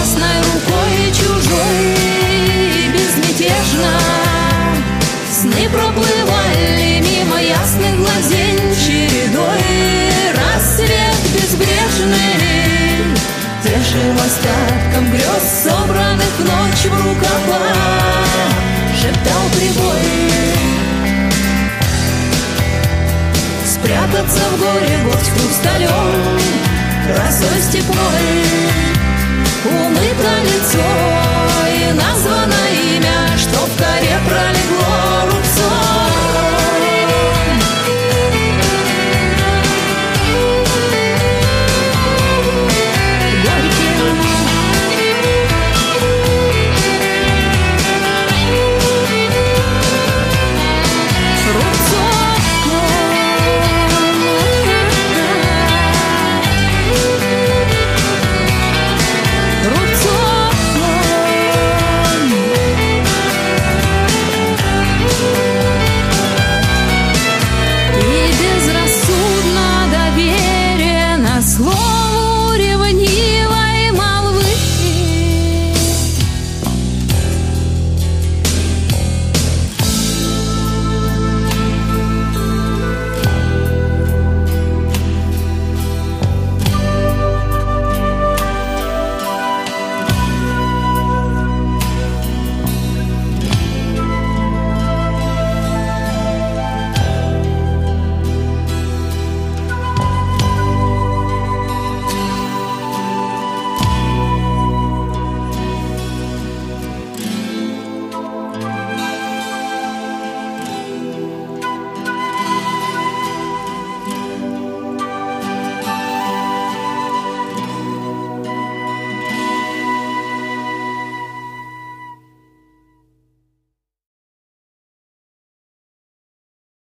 властной рукой чужой безмятежно сны проплывали мимо ясных глазень чередой. Рассвет безбрежный тешил остатком грез, собранных в ночь в рукава, шептал прибой. Спрятаться в горе гость хрусталем, росой степной, умыто лицо